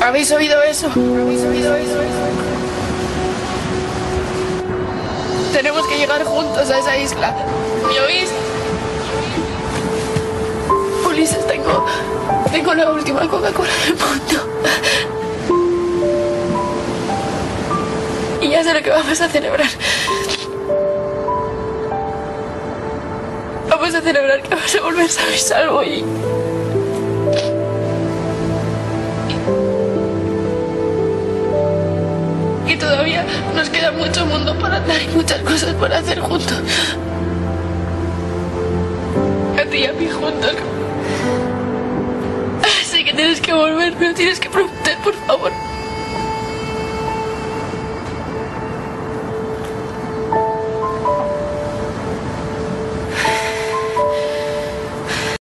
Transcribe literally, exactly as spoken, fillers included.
¿Habéis oído eso? ¿Habéis oído eso? Tenemos que llegar juntos a esa isla. ¿Me oís? Ulises, tengo... Tengo la última Coca-Cola del mundo. Y ya sé lo que vamos a celebrar. Vamos a celebrar que vas a volver sano y salvo y... Y todavía nos queda mucho mundo por andar y muchas cosas por hacer juntos. A ti y a mí juntos. Sé que tienes que volver, pero tienes que prometer, por favor.